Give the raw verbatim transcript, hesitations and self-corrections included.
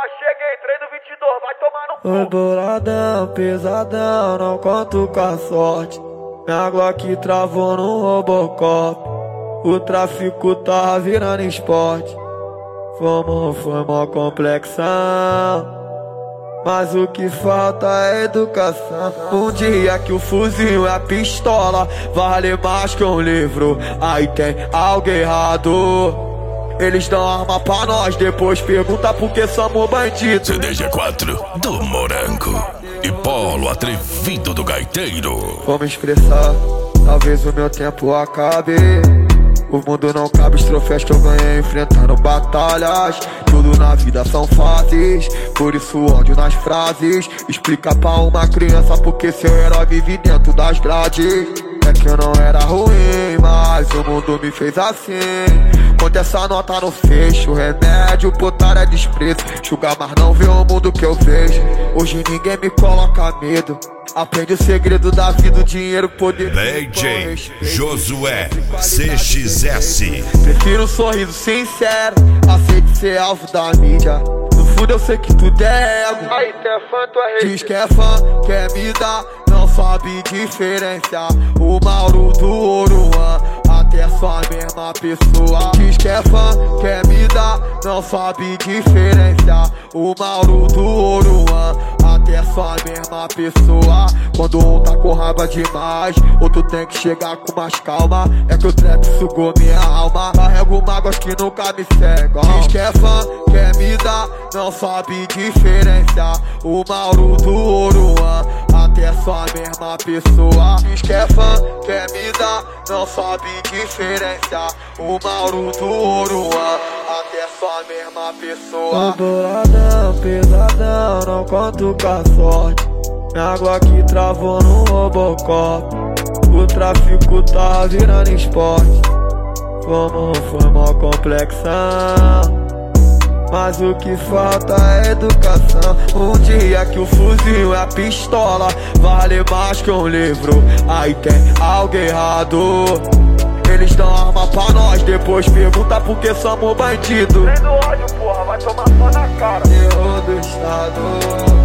cheguei, treino vinte e dois, vai tomar no cu. Oi, boladão, pesadão, não conto com a sorte. Minha Glock travou no Robocop. O tráfico tá virando esporte. Fomos, foi mó complexão, mas o que falta é educação. Um dia que o fuzil é a pistola vale mais que um livro, aí tem algo errado. Eles dão arma pra nós, depois pergunta por que somos bandidos. C D G quatro do Morango e Polo atrevido do gaiteiro. Vou me expressar, talvez o meu tempo acabe. O mundo não cabe os troféus que eu ganhei enfrentando batalhas. Tudo na vida são fases, por isso ódio nas frases. Explica pra uma criança porque seu herói vive dentro das grades. É que eu não era ruim, mas o mundo me fez assim. Conta essa nota no fecho, remédio, botar é desprezo. Julgar, mas não vê o mundo que eu vejo. Hoje ninguém me coloca medo. Aprende o segredo da vida, o dinheiro, poder. D J Josué C X S. Prefiro um sorriso sincero, aceite ser alvo da mídia. No fundo eu sei que tudo é ego. Aí, tu é fã, tu é rei. Diz que é fã, quer me dar, não sabe diferenciar o Mauro do Oruan, até sua mesma pessoa. Diz que é fã, quer me dar, não sabe diferenciar o Mauro do Oruan, até sua mesma pessoa. Quando um tá com raiva demais, outro tem que chegar com mais calma. É que o trap sugou minha alma, carrego mágoas que nunca me cegam. Diz que é fã, quer me dar, não sabe diferenciar o Mauro do Oruan, até sua mesma pessoa. Diz que é fã, quer me dar, não sabe diferenciar o Mauro do Oruan, até sua mesma pessoa. Oi, boladão, pesadão, não conto com a sorte. Minha Glock travou no Robocop. O tráfico tá virando esporte. Como foi mó complexão, mas o que falta é educação. Um dia que o fuzil é a pistola vale mais que um livro, aí tem algo errado. Eles dão arma pra nós, depois pergunta por que somos bandidos. Treino ódio, porra, vai tomar só na cara. Terror do estado.